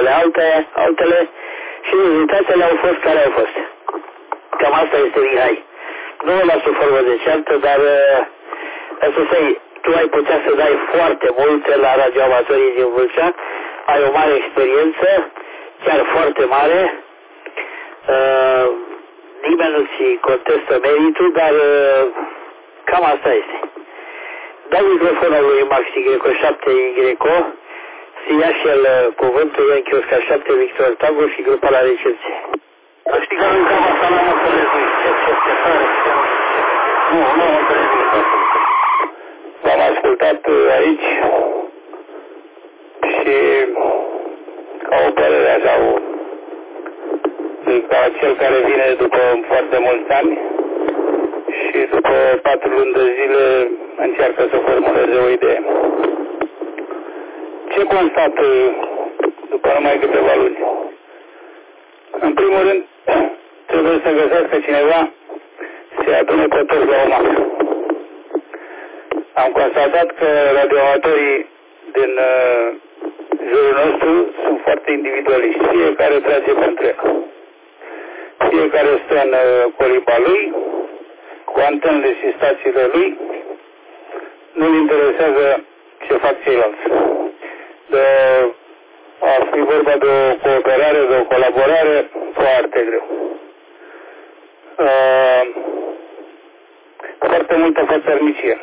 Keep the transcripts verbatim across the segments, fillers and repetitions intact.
unele alte, altele și rezultatele au fost care au fost. Cam asta este, Mihai. Nu o las o formă de ceartă, dar să sei, tu ai putea să dai foarte multe la radioamatorii din Vâlcea, ai o mare experiență, chiar foarte mare, uh, nimeni nu-ți contestă meritul, dar uh, cam asta este. Dau microfonul lui Maxi Greco șapte Greco, să ia și el uh, cuvântul, Ion Chiosca șapte Victor Tango și grupa la recepție. Știi că în cam asta n-am înțeles nici ce cercetare, ce... Nu, nu am înțeles nici asta. V-am ascultat aici și ca o părere așa, o, ca cel care vine după foarte mulți ani și după patru luni de zile încearcă să formuleze o idee. Ce constat după numai câteva luni? În primul rând, trebuie să găsească cineva să-i adune pe toți la o masă. Am constatat că radioamatorii din uh, jurul nostru sunt foarte individualiști. Fiecare trage pentru el. Fiecare stă în uh, coliba lui, cu antenele și stațiile lui. Nu-l interesează ce fac ceilalți. De a fi vorba de o cooperare, de o colaborare, foarte greu. Uh, foarte multă fățărnicie.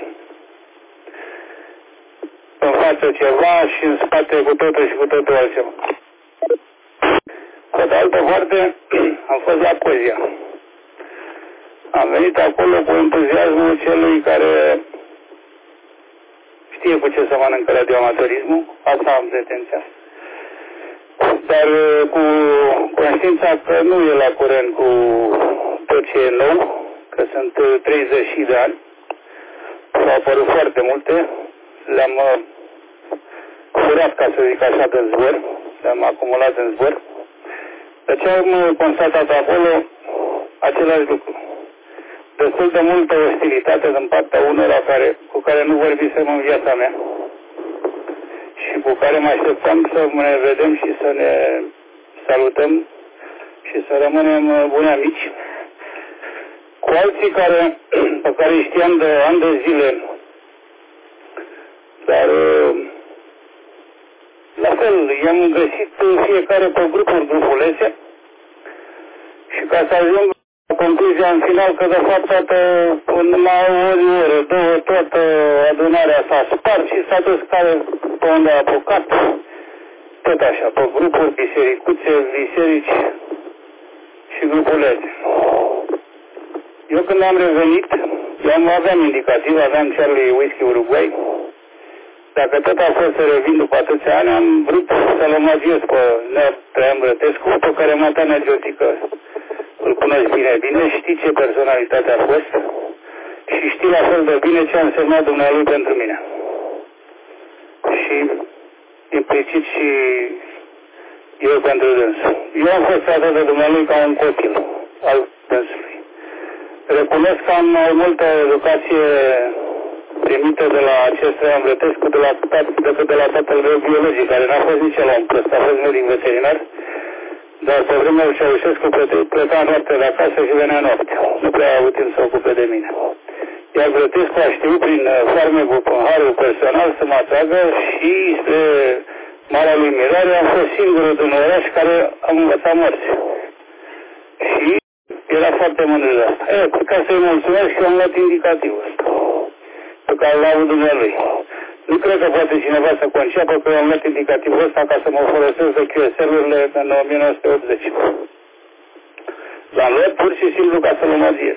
În față ceva și în spate cu totul și cu totul altceva. Pe de altă parte, am fost la Cozia. Am venit acolo cu entuziasmul celui care știe cu ce să mănâncă radioamatorismul. Asta am pretenția. Dar cu conștiința că nu e la curent cu tot ce e nou, că sunt treizeci de ani, s-au apărut foarte multe, le-am furat, ca să zic așa, de zbor, le-am acumulat în zbor. Deci am constatat acolo același lucru. Destul de multă ostilitate din partea unora care, cu care nu vorbisem în viața mea și cu care mă așteptam să ne vedem și să ne salutăm și să rămânem buni amici. Cu alții care, pe care îi știam de ani de zile, dar la fel, i-am găsit fiecare pe grupuri, grupulețe și ca să ajung la concluzia în final că de fapt toată, numai o oră, două, toată adunarea s-a spart și s-a dus care pe unde a apucat, tot așa, pe grupuri, bisericuțe, biserici și grupulețe. Eu când am revenit, eu aveam indicativ, aveam Charlie Whisky Uruguay. Dacă tot a fost să revin după atâția ani, am vrut să-l omagiez pe Nea Traian Brătescu, pe care Mata Neagiotică îl cunoști bine, bine, știi ce personalitate a fost și știi la fel de bine ce a însemnat dumnealui pentru mine. Și implicit și eu pentru dânsul. Eu am fost tratat de dumnealui ca un copil al dânsului. Recunosc că am mai multă educație primită de la acest Traian Brătescu de la, decât de la tatăl meu biologic, care n-a fost nici la un prost, a fost medic veterinar, dar pe vremea lui Ceaușescu pleca noapte de acasă și venea noapte. Nu prea a avut timp să ocupe de mine. Iar Brătescu a știut prin farmecul, prin harul personal să mă atragă și spre marea lui mirare am fost singurul din oraș care am învățat morți. Și era foarte mândru de asta. E, ca să-i mulțumesc și am luat indicativul ăsta pe care l-a avut dumnealui. Nu cred că poate cineva să conceapă că eu am luat indicativul ăsta ca să mă folosesc de Q S L-urile în o mie nouă sute optzeci. L-am luat pur și simplu ca să-l omagiez.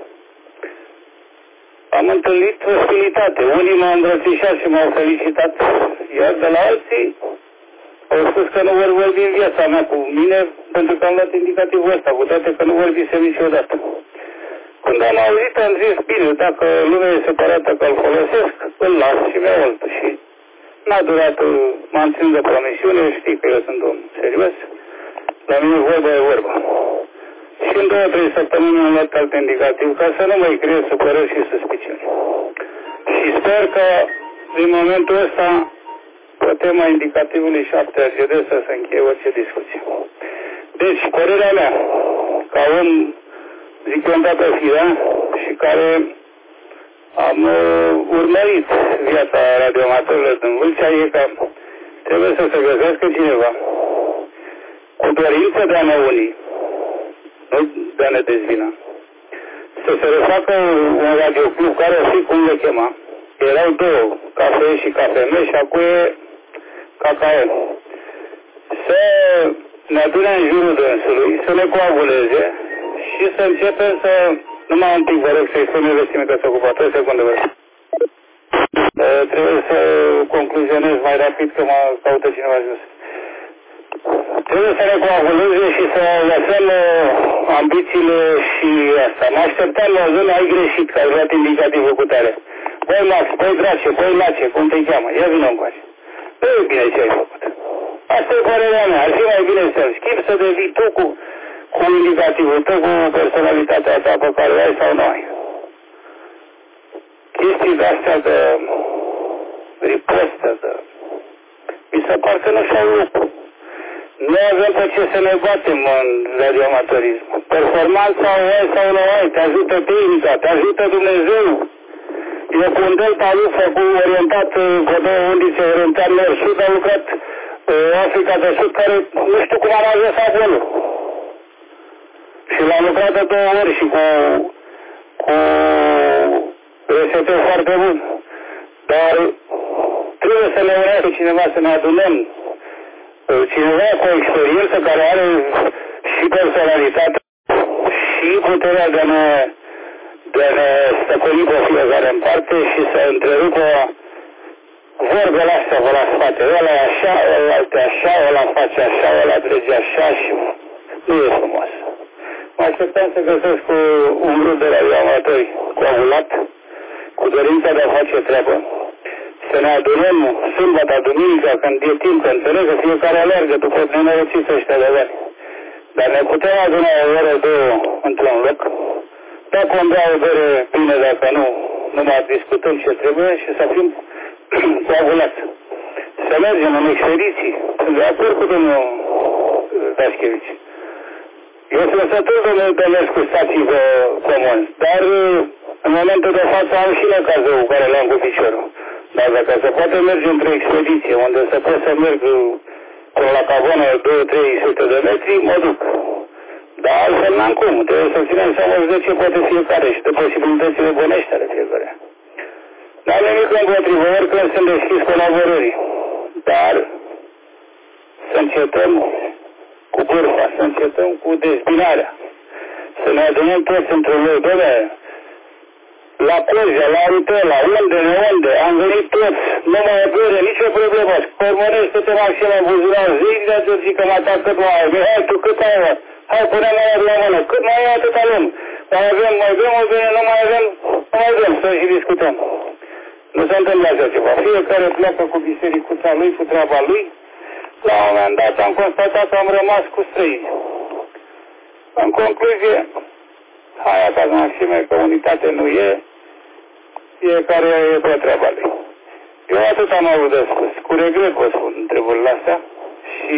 Am întâlnit ostilitate. Unii m-au îmbrățișat și m-au felicitat, iar de la alții au spus că nu vor vorbi în viața mea cu mine pentru că am luat indicativul ăsta, cu toate că nu vorbisem niciodată. Când am auzit, am zis, bine, dacă lumea e separată că îl folosesc, îl las și mi-au altul. Și n-a durat, m-am ținut de promisiune, știi că eu sunt om serios, la mine vorba e vorba. Și în două, trei săptămâni am luat alt indicativ ca să nu mai creez supărări și suspiciuni. Și sper că din momentul ăsta pe tema indicativului șapte A G D să se încheie orice discuție. Deci, părerea mea, ca om, zic eu, îndată firea și care am uh, urmărit viața radioamatorilor din Vâlcea, e că trebuie să se găsească cineva cu dorință de a ne uni, nu de a ne dezbina. Să se refacă un radioclub care o fi cum le chema. Erau două, cafe și cafeme și acum e K K M. Să ne adune în jurul dânsului, să ne coaguleze și să începem să... Numai un pic, vă rog, să-i spun investiment că s-a ocupat. trei secunde, vă rog. Trebuie să concluzionez mai rapid că mă caută cineva jos. Trebuie să ne coaguleze și să lăsăm uh, ambițiile și asta. Mă așteptam la o zonă, ai greșit, că ai luat indicativul cu tare. Băi Max, băi Drace, băi Lace, cum te cheamă? Ia vină încoace. Nu e bine ce ai făcut. Asta e părerea mea. Ar fi mai bine să-l schimbi, să devii tu cu, cu indicativul tău, cu personalitatea ta pe care o ai sau nu ai. Chestii de-astea de ripostă, de... mi se par că nu și-au lucru. Noi avem pe ce să ne batem în radioamatorism. Performanța o ai sau nu ai, te ajută tehnica, te ajută Dumnezeu. Eu cu un delta lui făcut orientat cu două undițe orientat nord-sud, a lucrat uh, Africa de Sud, care nu știu cum am ajuns acolo. Și l-am lucrat de două ori și cu, cu reseteu foarte bun. Dar trebuie să ne unească cineva, să ne adunăm. Cineva cu experiență care are și personalitate și puterea de a ne, de a ne stăpâni pe fiecare în parte și să întrerupă vorbele astea pe la spate. Ăla e așa, ăla e așa, ăla face așa, ăla trece așa și nu e frumos. Mă așteptam să găsesc un grup de radioamatori coagulat, cu dorința de a face treabă. Să ne adunăm sâmbătă, duminica, când e timp, că înțeleg că fiecare alergă după nenorociți ăștia de bani. Dar ne putem aduna o oră, două, într-un loc. Dacă îmi dea o bere, bine, dacă nu, nu mai discutăm ce trebuie și să fim coagulați. Să mergem în expediții. Sunt de acord cu domnul Dașchevici. Eu sunt sătul de mers cu stații comuni, dar în momentul de față am și la cazul care l-am cu piciorul. Dar dacă se poate merge într-o expediție unde se poate să merg până la Cavona două trei sute de metri, mă duc. Dar altfel n-am cum. Trebuie să ținem seama de ce poate fiecare și de posibilitățile bănești ale fiecare. N-am nimic împotrivă, oricând sunt deschis colaborării. Dar să încetăm cu bârfa, să încetăm cu dezbinarea. Să ne adunăm toți într-un loc. Doamne, la Cluj, la Rutela, unde, de unde, am venit toți, nu mai e bere, nicio problemă. Cormonește-te maxim la buzunar, zic de Georgica, mă atac cât mai ai. Mihai, tu cât ai, mă? Hai, pune-mă la mână, cât mai ai atâta luăm. Mai avem, mai avem, o bine, nu mai avem, nu mai avem, să și discutăm. Nu se întâmplă așa ceva. Fiecare pleacă cu bisericuța lui, cu treaba lui. La un moment dat am constatat că am rămas cu străini. În concluzie, hai atac maxime, că unitate nu e, fiecare e pe treaba lui. Eu atât am avut de spus. Cu regret vă spun întrebările astea și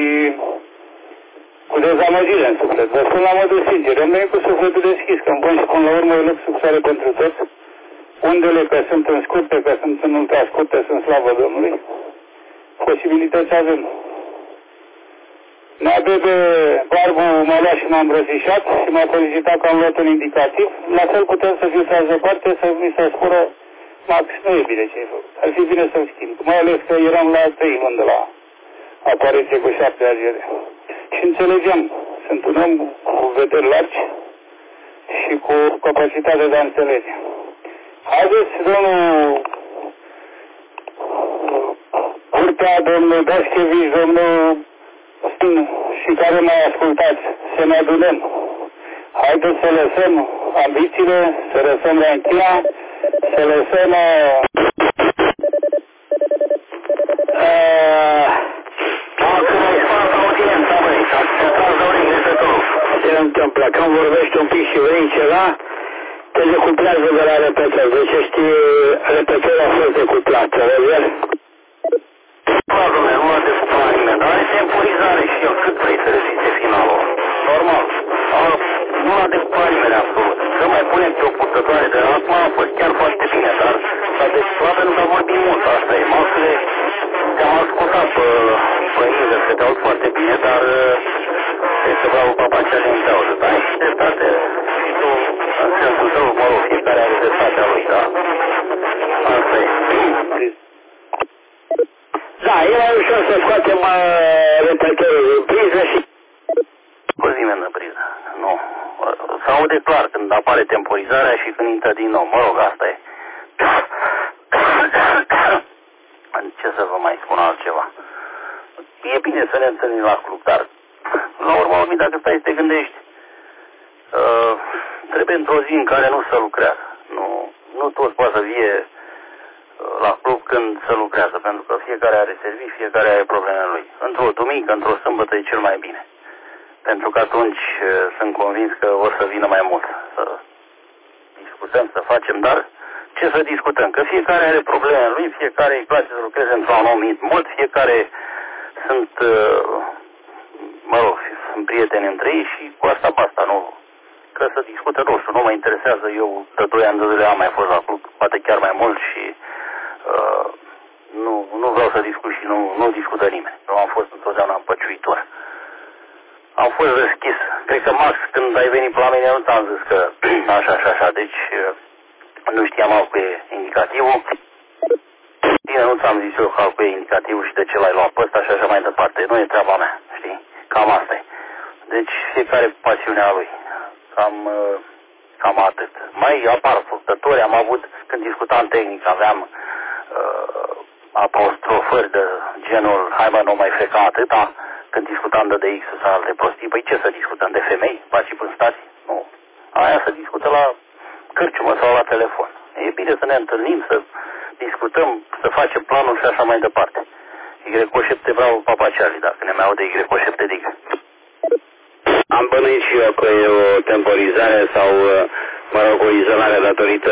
cu dezamăgire în suflet. Vă spun la modul sincer, am venit cu sufletul deschis, că îmi pun și până la urmă e loc sub soare pentru toți. Undele că sunt în scurte, că sunt în ultra scurte, sunt slavă Domnului. Posibilități avem. Mea bebe Barbu m-a luat și m-a îmbrățișat și m-a felicitat că am luat un indicativ. La fel putem să fiu tras departe, să mi se spună, Max, nu e bine ce ai făcut. Ar fi bine să-mi schimb. Mai ales că eram la trei luni de la apariție cu șapte A G D. Și înțelegeam, sunt un om cu vederi largi și cu capacitate de a înțelege. Haideți, domnul Curtea, domnul Dașchevici, domnul și care mai ascultați, să ne adunăm. Haideți să lăsăm ambițiile, să lăsăm ranchina, să lăsăm uh, uh, se întâmplă, când vorbești un pic și vrei ceva, te decuplează de la repetări. Deci știi, repetările a fost decuplată, vezi? Clar, domnule, nu l-a decupat nimeni, dar are temporizare și el. Cât vrei să reziste finalul? Normal. Nu l-a decupat nimeni absolut. Să mai punem pe o purtătoare de acum a fost chiar foarte bine, dar s-a decupat pentru că a vorbit mult. Asta e. Masele te-am ascultat pe, pe Ingers, că te aud foarte bine, dar este bravo papacea din cauză. Dar ai și dreptate și tu, în sensul tău, mă rog, fiecare are dreptatea lui, da? Asta e. Da, e mai ușor să scoatem uh, repeterul în priză și... Scoți nimeni în priză, nu. S-aude clar când apare temporizarea și când intră din nou. Mă rog, asta e. Ce să vă mai spun altceva? E bine să ne întâlnim la club, dar la urma urmei, dacă stai să te gândești, uh, trebuie într-o zi în care nu se lucrează. Nu, nu toți poate să vie la club când se lucrează, pentru că fiecare are servicii, fiecare are problemele lui. Într-o duminică, într-o sâmbătă e cel mai bine. Pentru că atunci sunt convins că o să vină mai mult să discutăm, să facem, dar ce să discutăm? Că fiecare are problemele lui, fiecare îi place să lucreze într-un anumit mod, fiecare sunt, mă rog, sunt prieteni între ei și cu asta basta, nu? Că să discută, nu știu, nu mă interesează, eu de doi ani de zile am mai fost la club, poate chiar mai mult și uh, nu, nu vreau să discut și nu, nu discută nimeni. Eu am fost întotdeauna împăciuitor. Am fost deschis. Cred că Max, când ai venit la mine, nu ți-am zis că așa și așa, așa, deci nu știam al cu e indicativul. Bine, nu ți-am zis eu al cu e indicativul și de ce l-ai luat pe ăsta și așa mai departe. Nu e treaba mea, știi? Cam asta e. Deci fiecare pasiunea lui. Cam, cam atât. Mai apar furtători, am avut, când discutam tehnic, aveam uh, apostrofări de genul, hai mă, nu mai freca atâta. Când discutam de D X sau alte prostii, păi ce să discutăm, de femei? Baci în stații? Nu. Aia să discută la cârciumă sau la telefon. E bine să ne întâlnim, să discutăm, să facem planul și așa mai departe. Y șapte bravo Papa Charlie, dacă ne mai aude Y șapte digă. Am bănuit și eu că e o temporizare sau, mă rog, o izolare datorită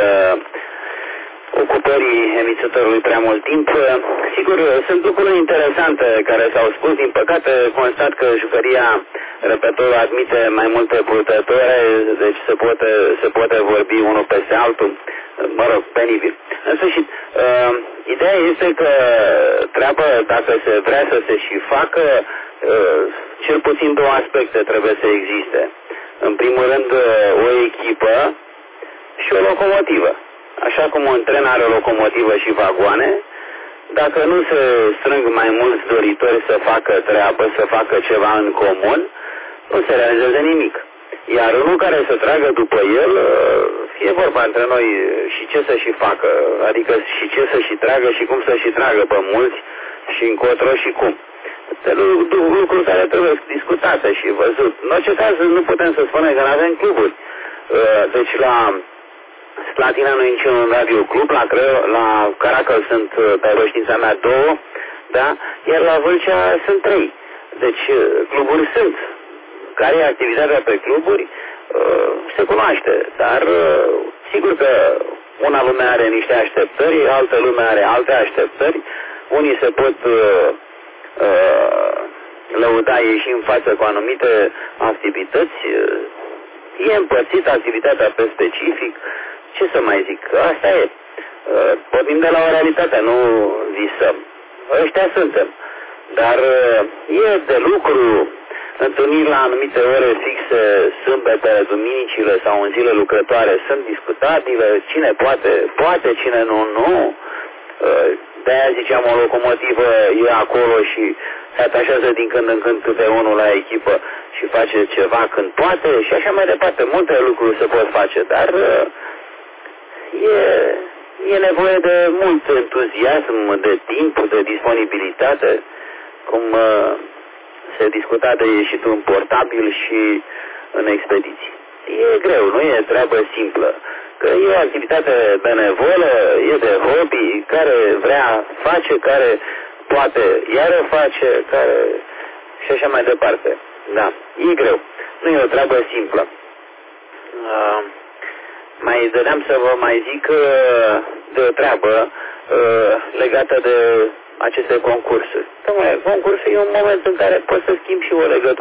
ocupării emițătorului prea mult timp. Sigur, sunt lucruri interesante care s-au spus. Din păcate, constat că jucăria, repetorul admite mai multe purtătoare, deci se poate, se poate vorbi unul peste altul. Mă rog, penibil. În sfârșit, uh, ideea este că treaba, dacă se vrea să se și facă, uh, cel puțin două aspecte trebuie să existe. În primul rând, o echipă și o locomotivă. Așa cum un tren are o locomotivă și vagoane, dacă nu se strâng mai mulți doritori să facă treabă, să facă ceva în comun, nu se realizează nimic. Iar unul care să tragă după el, fie vorba între noi și ce să și facă, adică și ce să și tragă și cum să și tragă pe mulți și încotro și cum. Lucruri care trebuie discutate și văzut. În orice caz nu putem să spunem că nu avem cluburi. Deci la Slatina nu e niciun radio club, la, Cră, la Caracal sunt, pe știința mea, două, da? Iar la Vâlcea sunt trei. Deci cluburi sunt. Care e activitatea pe cluburi? Se cunoaște, dar sigur că una lume are niște așteptări, altă lume are alte așteptări, unii se pot lăuda ieși în față cu anumite activități, e împărțită activitatea pe specific. Ce să mai zic? Asta e. Pornim de la o realitate, nu visăm. Ăștia suntem. Dar e de lucru, întâlniri la anumite ore fixe, sâmbetele, duminicile sau în zile lucrătoare sunt discutabile. Cine poate, poate, cine nu, nu. De-aia ziceam, o locomotivă e acolo și se atașează din când în când câte unul la echipă și face ceva când poate și așa mai departe. Multe lucruri se pot face, dar e, e nevoie de mult entuziasm, de timp, de disponibilitate, cum se discuta de ieșitul în portabil și în expediții. E greu, nu e treabă simplă. Că e o activitate benevolă, e de hobby, care vrea face, care poate iară face, care și așa mai departe. Da, e greu. Nu e o treabă simplă. Uh, mai dădeam să vă mai zic uh, de o treabă uh, legată de aceste concursuri? Dom'le, concursul e un moment în care poți să schimbi și o legătură